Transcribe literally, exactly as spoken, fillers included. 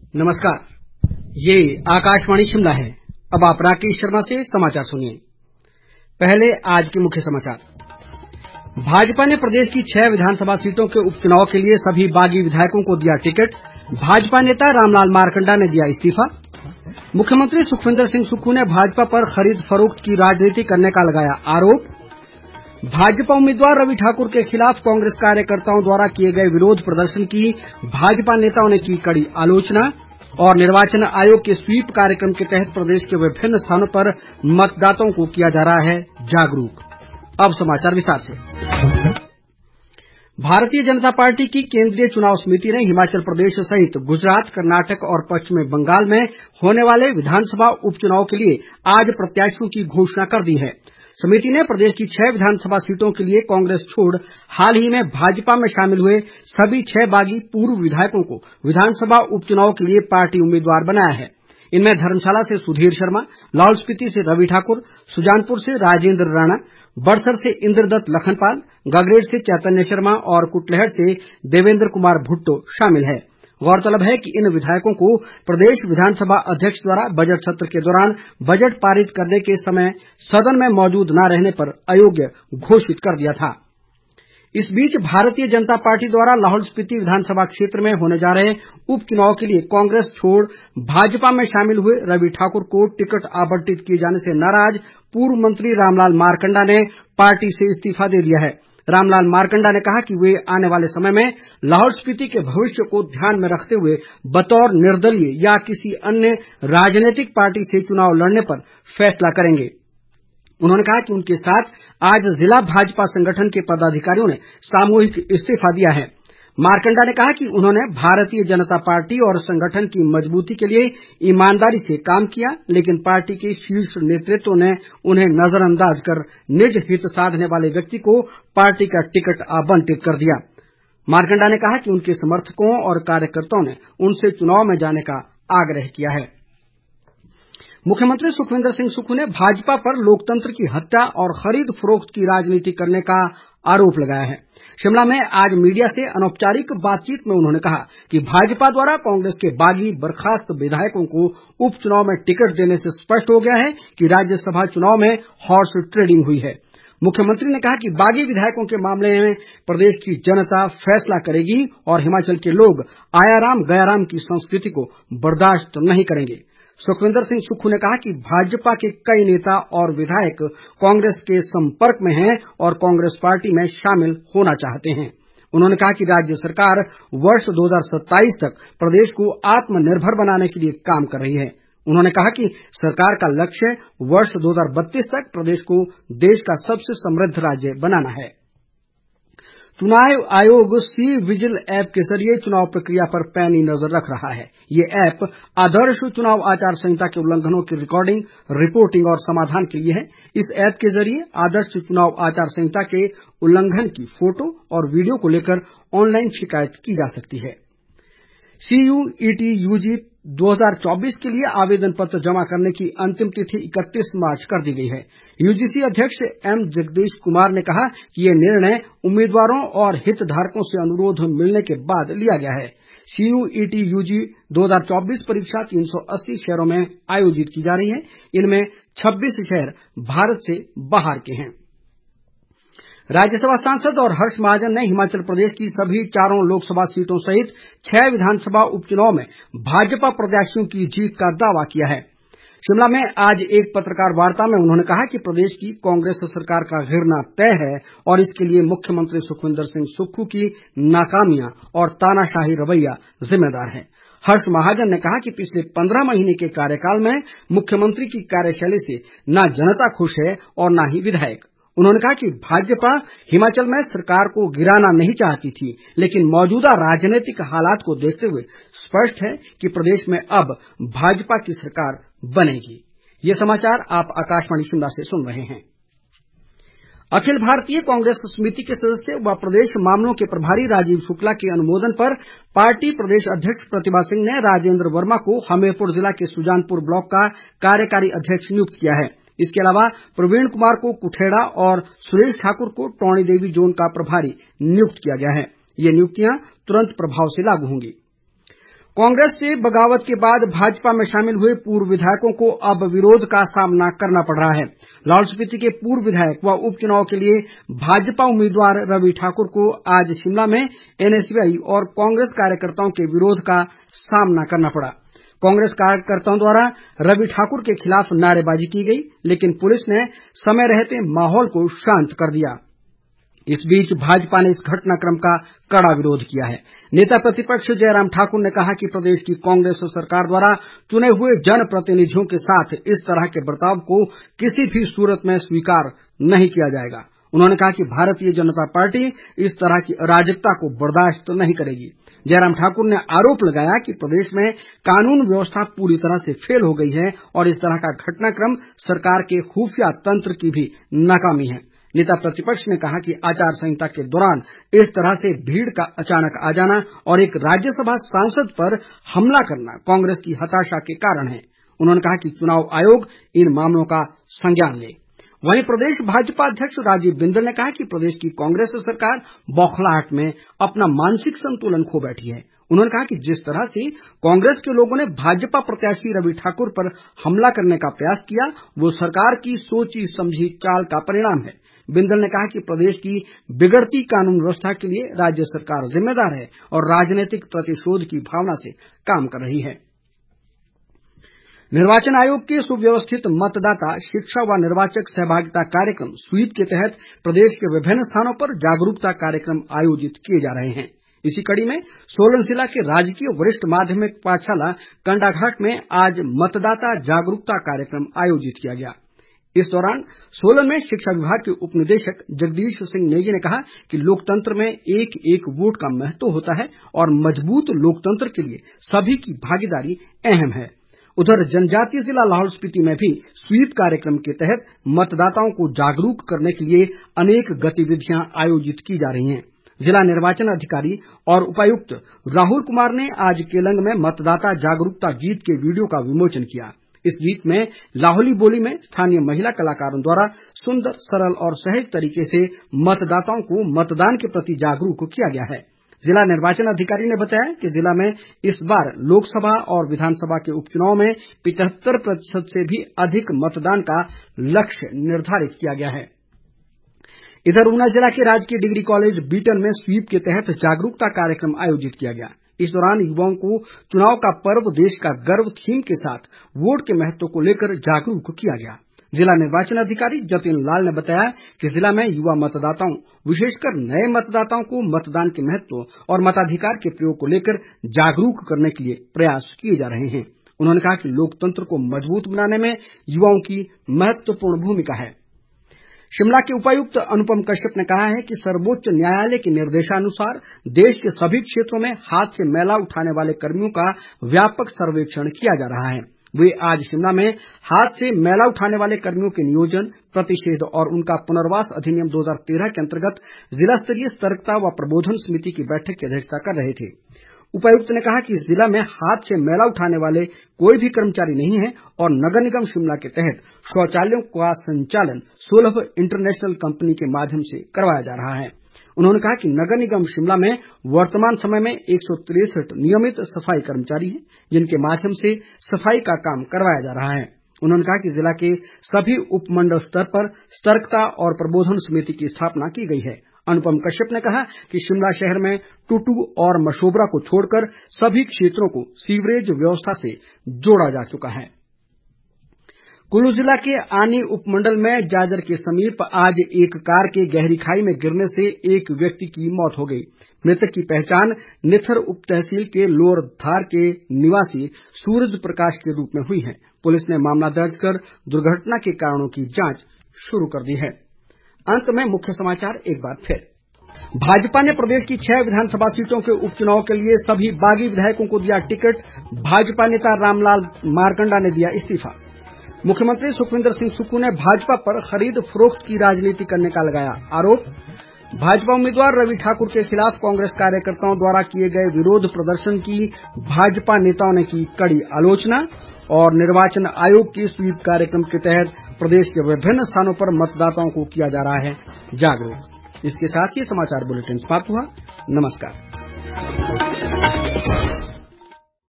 नमस्कार, ये आकाशवाणी शिमला है। अब आप राकेश शर्मा से समाचार सुनिए। पहले आज के मुख्य समाचार। भाजपा ने प्रदेश की छह विधानसभा सीटों के उपचुनाव के लिए सभी बागी विधायकों को दिया टिकट। भाजपा नेता रामलाल मारकंडा ने दिया इस्तीफा। मुख्यमंत्री सुखविंदर सिंह सुक्खू ने भाजपा पर खरीद फरोख्त की राजनीति करने का लगाया आरोप। भाजपा उम्मीदवार रवि ठाकुर के खिलाफ कांग्रेस कार्यकर्ताओं द्वारा किए गए विरोध प्रदर्शन की भाजपा नेताओं ने की कड़ी आलोचना। और निर्वाचन आयोग के स्वीप कार्यक्रम के तहत प्रदेश के विभिन्न स्थानों पर मतदाताओं को किया जा रहा है जागरूक। अब समाचार विस्तार से। भारतीय जनता पार्टी की केंद्रीय चुनाव समिति ने हिमाचल प्रदेश सहित गुजरात, कर्नाटक और पश्चिमी बंगाल में होने वाले विधानसभा उपचुनाव के लिए आज प्रत्याशियों की घोषणा कर दी है। समिति ने प्रदेश की छह विधानसभा सीटों के लिए कांग्रेस छोड़ हाल ही में भाजपा में शामिल हुए सभी छह बागी पूर्व विधायकों को विधानसभा उपचुनाव के लिए पार्टी उम्मीदवार बनाया है। इनमें धर्मशाला से सुधीर शर्मा, लाहौल स्पीति से रवि ठाकुर, सुजानपुर से राजेंद्र राणा, बड़सर से इंद्रदत्त लखनपाल, गगरेट से चैतन्य शर्मा और कुटलैहड़ से देवेंद्र कुमार भुट्टो शामिल है। गौरतलब है कि इन विधायकों को प्रदेश विधानसभा अध्यक्ष द्वारा बजट सत्र के दौरान बजट पारित करने के समय सदन में मौजूद न रहने पर अयोग्य घोषित कर दिया था। इस बीच भारतीय जनता पार्टी द्वारा लाहौल स्पीति विधानसभा क्षेत्र में होने जा रहे उपचुनाव के लिए कांग्रेस छोड़ भाजपा में शामिल हुए रवि ठाकुर को टिकट आवंटित किए जाने से नाराज पूर्व मंत्री रामलाल मारकंडा ने पार्टी से इस्तीफा दे दिया है। रामलाल मारकंडा ने कहा कि वे आने वाले समय में लाहौल स्पीति के भविष्य को ध्यान में रखते हुए बतौर निर्दलीय या किसी अन्य राजनीतिक पार्टी से चुनाव लड़ने पर फैसला करेंगे। उन्होंने कहा कि उनके साथ आज जिला भाजपा संगठन के पदाधिकारियों ने सामूहिक इस्तीफा दिया है। मारकंडा ने कहा कि उन्होंने भारतीय जनता पार्टी और संगठन की मजबूती के लिए ईमानदारी से काम किया, लेकिन पार्टी के शीर्ष नेतृत्व ने उन्हें नजरअंदाज कर निज हित साधने वाले व्यक्ति को पार्टी का टिकट आवंटित कर दिया। मारकंडा ने कहा कि उनके समर्थकों और कार्यकर्ताओं ने उनसे चुनाव में जाने का आग्रह किया है। मुख्यमंत्री सुखविंदर सिंह सुक्खू ने भाजपा पर लोकतंत्र की हत्या और खरीद फरोख्त की राजनीति करने का आरोप लगाया है। शिमला में आज मीडिया से अनौपचारिक बातचीत में उन्होंने कहा कि भाजपा द्वारा कांग्रेस के बागी बर्खास्त विधायकों को उपचुनाव में टिकट देने से स्पष्ट हो गया है कि राज्यसभा चुनाव में हॉर्स ट्रेडिंग हुई है। मुख्यमंत्री ने कहा कि बागी विधायकों के मामले में प्रदेश की जनता फैसला करेगी और हिमाचल के लोग आयाराम गयाराम की संस्कृति को बर्दाश्त नहीं करेंगे। सुखविंदर सिंह सुक्खू ने कहा कि भाजपा के कई नेता और विधायक कांग्रेस के संपर्क में हैं और कांग्रेस पार्टी में शामिल होना चाहते हैं। उन्होंने कहा कि राज्य सरकार वर्ष दो हज़ार सत्ताईस तक प्रदेश को आत्मनिर्भर बनाने के लिए काम कर रही है। उन्होंने कहा कि सरकार का लक्ष्य वर्ष दो हज़ार बत्तीस तक प्रदेश को देश का सबसे समृद्ध राज्य बनाना है। चुनाव आयोग सी विजिल ऐप के जरिए चुनाव प्रक्रिया पर पैनी नजर रख रहा है। ये ऐप आदर्श चुनाव आचार संहिता के उल्लंघनों की रिकॉर्डिंग, रिपोर्टिंग और समाधान के लिए है। इस ऐप के जरिए आदर्श चुनाव आचार संहिता के उल्लंघन की फोटो और वीडियो को लेकर ऑनलाइन शिकायत की जा सकती है। सीयूईटी यूजी दो हज़ार चौबीस के लिए आवेदन पत्र जमा करने की अंतिम तिथि इकतीस मार्च कर दी गई है। यूजीसी अध्यक्ष एम जगदीश कुमार ने कहा कि ये निर्णय उम्मीदवारों और हितधारकों से अनुरोध मिलने के बाद लिया गया है। सीयूईटी यूजी दो हज़ार चौबीस परीक्षा तीन सौ अस्सी शहरों में आयोजित की जा रही है। इनमें छब्बीस शहर भारत से बाहर के हैं। राज्यसभा सांसद और हर्ष महाजन ने हिमाचल प्रदेश की सभी चारों लोकसभा सीटों सहित छह विधानसभा उपचुनाव में भाजपा प्रत्याशियों की जीत का दावा किया है। शिमला में आज एक पत्रकार वार्ता में उन्होंने कहा कि प्रदेश की कांग्रेस सरकार का गिरना तय है और इसके लिए मुख्यमंत्री सुखविंदर सिंह सुक्खू की नाकामियां और तानाशाही रवैया जिम्मेदार है। हर्ष महाजन ने कहा कि पिछले पंद्रह महीने के कार्यकाल में मुख्यमंत्री की कार्यशैली से न जनता खुश है और न ही विधायक। उन्होंने कहा कि भाजपा हिमाचल में सरकार को गिराना नहीं चाहती थी, लेकिन मौजूदा राजनीतिक हालात को देखते हुए स्पष्ट है कि प्रदेश में अब भाजपा की सरकार बनेगी। ये समाचार आप आकाशवाणी शिमला से सुन रहे हैं। अखिल भारतीय कांग्रेस समिति के सदस्य व प्रदेश मामलों के प्रभारी राजीव शुक्ला के अनुमोदन पर पार्टी प्रदेश अध्यक्ष प्रतिभा सिंह ने राजेंद्र वर्मा को हमीरपुर जिला के सुजानपुर ब्लॉक का कार्यकारी अध्यक्ष नियुक्त किया है। इसके अलावा प्रवीण कुमार को कुठेड़ा और सुरेश ठाकुर को टौणी देवी जोन का प्रभारी नियुक्त किया गया है। ये नियुक्तियां तुरंत प्रभाव से लागू होंगी। कांग्रेस से बगावत के बाद भाजपा में शामिल हुए पूर्व विधायकों को अब विरोध का सामना करना पड़ रहा है। लाहौल स्पीति के पूर्व विधायक व उपचुनाव के लिए भाजपा उम्मीदवार रवि ठाकुर को आज शिमला में एनएसयूआई और कांग्रेस कार्यकर्ताओं के विरोध का सामना करना पड़ा। कांग्रेस कार्यकर्ताओं द्वारा रवि ठाकुर के खिलाफ नारेबाजी की गई, लेकिन पुलिस ने समय रहते माहौल को शांत कर दिया। इस बीच भाजपा ने इस घटनाक्रम का कड़ा विरोध किया है। नेता प्रतिपक्ष जयराम ठाकुर ने कहा कि प्रदेश की कांग्रेस सरकार द्वारा चुने हुए जनप्रतिनिधियों के साथ इस तरह के बर्ताव को किसी भी सूरत में स्वीकार नहीं किया जाएगा। उन्होंने कहा कि भारतीय जनता पार्टी इस तरह की अराजकता को बर्दाश्त नहीं करेगी। जयराम ठाकुर ने आरोप लगाया कि प्रदेश में कानून व्यवस्था पूरी तरह से फेल हो गई है और इस तरह का घटनाक्रम सरकार के खुफिया तंत्र की भी नाकामी है। नेता प्रतिपक्ष ने कहा कि आचार संहिता के दौरान इस तरह से भीड़ का अचानक आ जाना और एक राज्यसभा सांसद पर हमला करना कांग्रेस की हताशा के कारण है। उन्होंने कहा कि चुनाव आयोग इन मामलों का संज्ञान ले। वहीं प्रदेश भाजपा अध्यक्ष राजीव बिंदल ने कहा कि प्रदेश की कांग्रेस सरकार बौखलाहट में अपना मानसिक संतुलन खो बैठी है। उन्होंने कहा कि जिस तरह से कांग्रेस के लोगों ने भाजपा प्रत्याशी रवि ठाकुर पर हमला करने का प्रयास किया, वो सरकार की सोची समझी चाल का परिणाम है। बिंदल ने कहा कि प्रदेश की बिगड़ती कानून व्यवस्था के लिए राज्य सरकार जिम्मेदार है और राजनीतिक प्रतिशोध की भावना से काम कर रही है। निर्वाचन आयोग के सुव्यवस्थित मतदाता शिक्षा व निर्वाचक सहभागिता कार्यक्रम स्वीप के तहत प्रदेश के विभिन्न स्थानों पर जागरूकता कार्यक्रम आयोजित किए जा रहे हैं। इसी कड़ी में सोलन जिला के राजकीय वरिष्ठ माध्यमिक पाठशाला कंडाघाट में आज मतदाता जागरूकता कार्यक्रम आयोजित किया गया। इस दौरान सोलन में शिक्षा विभाग के उपनिदेशक जगदीश सिंह नेगी ने कहा कि लोकतंत्र में एक एक वोट का महत्व होता है और मजबूत लोकतंत्र के लिए सभी की भागीदारी अहम है। उधर जनजातीय जिला लाहौल स्पीति में भी स्वीप कार्यक्रम के तहत मतदाताओं को जागरूक करने के लिए अनेक गतिविधियां आयोजित की जा रही हैं। जिला निर्वाचन अधिकारी और उपायुक्त राहुल कुमार ने आज केलंग में मतदाता जागरूकता गीत के वीडियो का विमोचन किया। इस गीत में लाहौली बोली में स्थानीय महिला कलाकारों द्वारा सुंदर, सरल और सहज तरीके से मतदाताओं को मतदान के प्रति जागरूक किया गया है। जिला निर्वाचन अधिकारी ने बताया कि जिला में इस बार लोकसभा और विधानसभा के उपचुनाव में पिचहत्तर प्रतिशत से भी अधिक मतदान का लक्ष्य निर्धारित किया गया है। इधर ऊना जिला के राजकीय डिग्री कॉलेज बीटन में स्वीप के तहत जागरूकता कार्यक्रम आयोजित किया गया। इस दौरान युवाओं को चुनाव का पर्व देश का गर्व थीम के साथ वोट के महत्व को लेकर जागरूक किया गया। जिला निर्वाचन अधिकारी जतिन लाल ने बताया कि जिला में युवा मतदाताओं, विशेषकर नए मतदाताओं को मतदान के महत्व और मताधिकार के प्रयोग को लेकर जागरूक करने के लिए प्रयास किए जा रहे हैं। उन्होंने कहा कि लोकतंत्र को मजबूत बनाने में युवाओं की महत्वपूर्ण भूमिका है। शिमला के उपायुक्त अनुपम कश्यप ने कहा है कि सर्वोच्च न्यायालय के निर्देशानुसार देश के सभी क्षेत्रों में हाथ से मैला उठाने वाले कर्मियों का व्यापक सर्वेक्षण किया जा रहा है। वे आज शिमला में हाथ से मैला उठाने वाले कर्मियों के नियोजन, प्रतिषेध और उनका पुनर्वास अधिनियम दो हज़ार तेरह के अंतर्गत जिला स्तरीय सतर्कता व प्रबोधन समिति की बैठक की अध्यक्षता कर रहे थे। उपायुक्त ने कहा कि जिला में हाथ से मैला उठाने वाले कोई भी कर्मचारी नहीं है और नगर निगम शिमला के तहत शौचालयों का संचालन सुलभ इंटरनेशनल कंपनी के माध्यम से करवाया जा रहा है। उन्होंने कहा कि नगर निगम शिमला में वर्तमान समय में एक सौ तिरसठ नियमित सफाई कर्मचारी हैं, जिनके माध्यम से सफाई का काम करवाया जा रहा है। उन्होंने कहा कि जिला के सभी उपमंडल स्तर पर सतर्कता और प्रबोधन समिति की स्थापना की गई है। अनुपम कश्यप ने कहा कि शिमला शहर में टुटू और मशोबरा को छोड़कर सभी क्षेत्रों को सीवरेज व्यवस्था से जोड़ा जा चुका है। कुल्लू जिला के आनी उपमंडल में जाजर के समीप आज एक कार के गहरी खाई में गिरने से एक व्यक्ति की मौत हो गई। मृतक की पहचान निथर उप तहसील के लोअर धार के निवासी सूरज प्रकाश के रूप में हुई है। पुलिस ने मामला दर्ज कर दुर्घटना के कारणों की जांच शुरू कर दी है। अंत में मुख्य समाचार एक बार फिर। भाजपा ने प्रदेश की छह विधानसभा सीटों के उपचुनाव के लिए सभी बागी विधायकों को दिया टिकट। भाजपा नेता रामलाल मारकंडा ने दिया इस्तीफा। मुख्यमंत्री सुखविंदर सिंह सुक्खू ने भाजपा पर खरीद फरोख्त की राजनीति करने का लगाया आरोप। भाजपा उम्मीदवार रवि ठाकुर के खिलाफ कांग्रेस कार्यकर्ताओं द्वारा किए गए विरोध प्रदर्शन की भाजपा नेताओं ने की कड़ी आलोचना। और निर्वाचन आयोग के स्वीप कार्यक्रम के तहत प्रदेश के विभिन्न स्थानों पर मतदाताओं को किया जा रहा है जागरूक। इसके साथ ही समाचार बुलेटिन समाप्त हुआ। नमस्कार।